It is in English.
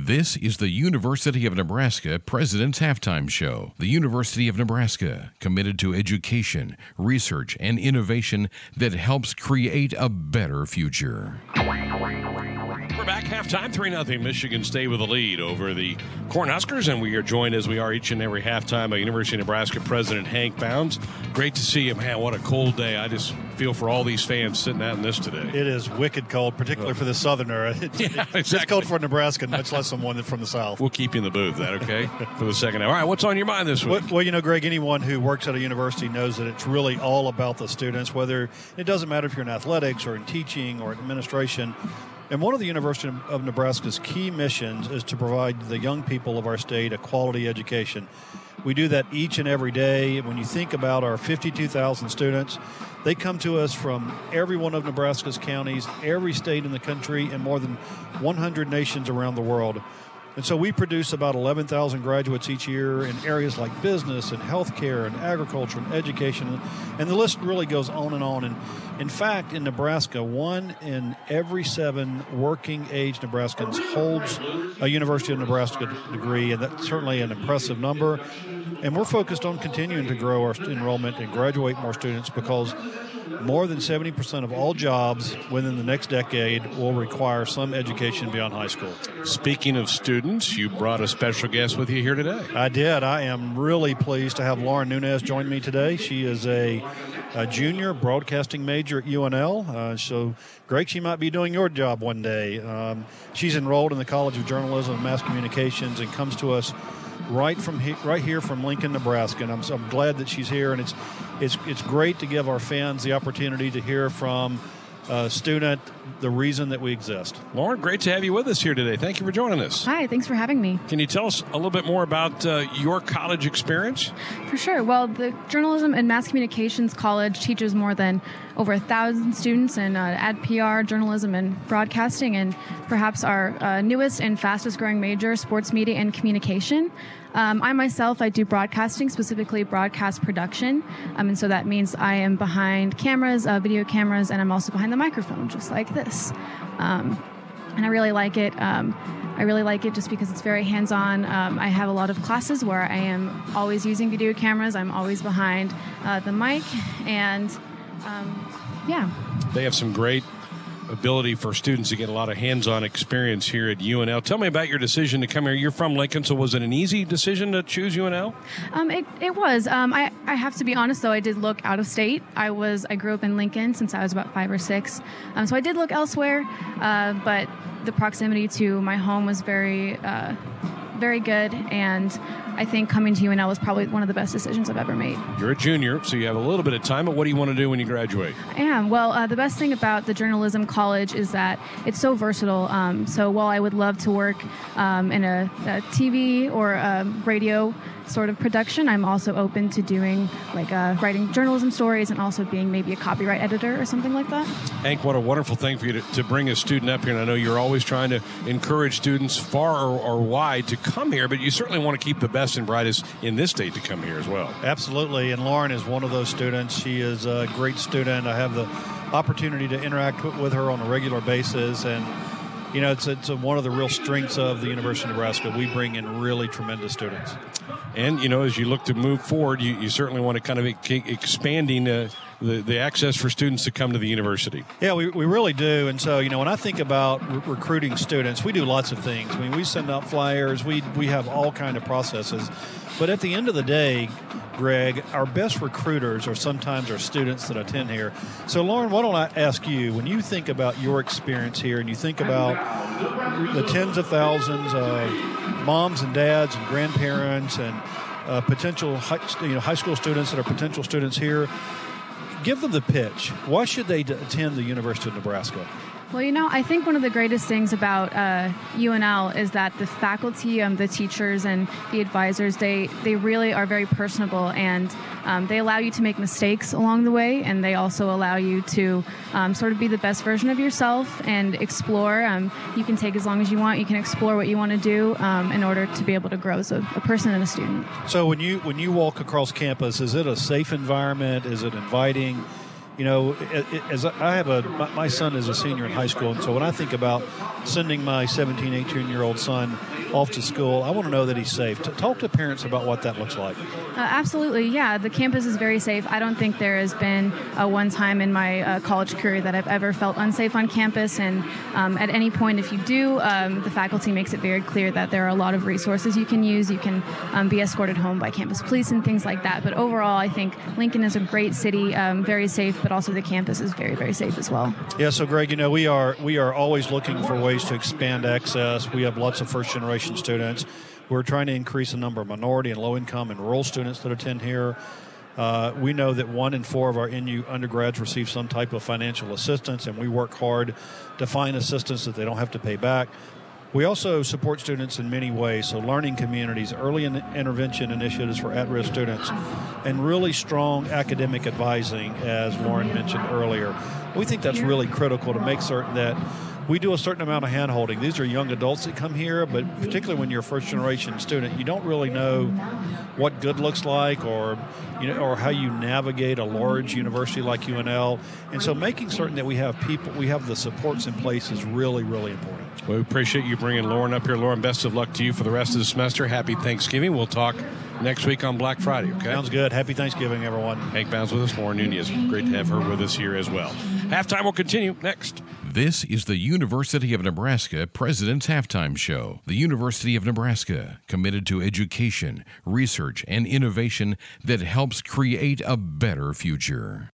This is the University of Nebraska President's Halftime Show. The University of Nebraska, committed to education, research, and innovation that helps create a better future. We're back halftime, 3-0 Michigan State with a lead over the Cornhuskers, and we are joined as we are each and every halftime by University of Nebraska President Hank Bounds. Great to see you, man. What a cold day. I just feel for all these fans sitting out in this today. It is wicked cold, particularly for the southerner. Exactly. It's cold for Nebraska, much less someone from the south. We'll keep you in the booth, that okay? For the second hour. All right, what's on your mind this week? Well, you know, Greg, anyone who works at a university knows that it's really all about the students, whether it doesn't matter if you're in athletics or in teaching or administration. And one of the University of Nebraska's key missions is to provide the young people of our state a quality education. We do that each and every day. When you think about our 52,000 students, they come to us from every one of Nebraska's counties, every state in the country, and more than 100 nations around the world. And so we produce about 11,000 graduates each year in areas like business and healthcare and agriculture and education. And the list really goes on and on. And in fact, in Nebraska, 1 in every 7 working-age Nebraskans holds a University of Nebraska degree, and that's certainly an impressive number. And we're focused on continuing to grow our enrollment and graduate more students because more than 70% of all jobs within the next decade will require some education beyond high school. Speaking of students, you brought a special guest with you here today. I did. I am really pleased to have Lauren Nunez join me today. She is a junior broadcasting major at UNL. So, Greg, she might be doing your job one day. She's enrolled in the College of Journalism and Mass Communications and comes to us right here from Lincoln, Nebraska. And I'm glad that she's here, and it's great to give our fans the opportunity to hear from a student the reason that we exist. Lauren, great to have you with us here today. Thank you for joining us. Hi, thanks for having me. Can you tell us a little bit more about your college experience? For sure. Well, the Journalism and Mass Communications College teaches more than over 1,000 students in ad PR, journalism, and broadcasting, and perhaps our newest and fastest growing major, sports media and communication. I do broadcasting, specifically broadcast production, and so that means I am behind cameras, video cameras, and I'm also behind the microphone, just like this. And I really like it. I really like it just because it's very hands-on. I have a lot of classes where I am always using video cameras. I'm always behind the mic, and They have some great ability for students to get a lot of hands-on experience here at UNL. Tell me about your decision to come here. You're from Lincoln, so was it an easy decision to choose UNL? It was. I have to be honest, though, I did look out of state. I grew up in Lincoln since I was about 5 or 6, so I did look elsewhere, but the proximity to my home was very good, and I think coming to UNL was probably one of the best decisions I've ever made. You're a junior, so you have a little bit of time, but what do you want to do when you graduate? I am. Well, the best thing about the journalism college is that it's so versatile. So while I would love to work in a TV or a radio sort of production, I'm also open to doing writing journalism stories and also being maybe a copyright editor or something like that. Hank, what a wonderful thing for you to bring a student up here, and I know you're always trying to encourage students far or wide to come here, but you certainly want to keep the best and brightest in this state to come here as well. Absolutely, and Lauren is one of those students. She is a great student. I have the opportunity to interact with her on a regular basis, and you know, it's one of the real strengths of the University of Nebraska. We bring in really tremendous students. And, you know, as you look to move forward, you certainly want to kind of keep expanding the access for students to come to the university. Yeah, we really do. And so, you know, when I think about recruiting students, we do lots of things. I mean, we send out flyers. We have all kind of processes. But at the end of the day, Greg, our best recruiters are sometimes our students that attend here. So, Lauren, why don't I ask you, when you think about your experience here and you think about the tens of thousands of moms and dads and grandparents and potential high school students that are potential students here, give them the pitch. Why should they attend the University of Nebraska? Well, you know, I think one of the greatest things about UNL is that the faculty, the teachers, and the advisors, they really are very personable, and they allow you to make mistakes along the way, and they also allow you to sort of be the best version of yourself and explore. You can take as long as you want. You can explore what you want to do in order to be able to grow as a person and a student. So when you walk across campus, is it a safe environment? Is it inviting? as I have my son is a senior in high school, and so when I think about sending my 17, 18-year-old son off to school, I want to know that he's safe. Talk to parents about what that looks like. Absolutely, yeah. The campus is very safe. I don't think there has been one time in my college career that I've ever felt unsafe on campus. And at any point, if you do, the faculty makes it very clear that there are a lot of resources you can use. You can be escorted home by campus police and things like that. But overall, I think Lincoln is a great city, very safe, but also the campus is very, very safe as well. Yeah, so Greg, we are always looking for ways to expand access. We have lots of first-generation students. We're trying to increase the number of minority and low-income and rural students that attend here. We know that 1 in 4 of our NU undergrads receive some type of financial assistance, and we work hard to find assistance that they don't have to pay back. We also support students in many ways, so learning communities, early intervention initiatives for at-risk students, and really strong academic advising, as Lauren mentioned earlier. We think that's really critical to make certain that we do a certain amount of hand-holding. These are young adults that come here, but particularly when you're a first-generation student, you don't really know what good looks like, or how you navigate a large university like UNL. And so making certain that we have the supports in place is really, really important. Well, we appreciate you bringing Lauren up here. Lauren, best of luck to you for the rest of the semester. Happy Thanksgiving. We'll talk next week on Black Friday, okay? Sounds good. Happy Thanksgiving, everyone. Hank Bounds with us, Lauren Nunez. Great to have her with us here as well. Halftime will continue next. This is the University of Nebraska President's Halftime Show. The University of Nebraska, committed to education, research, and innovation that helps create a better future.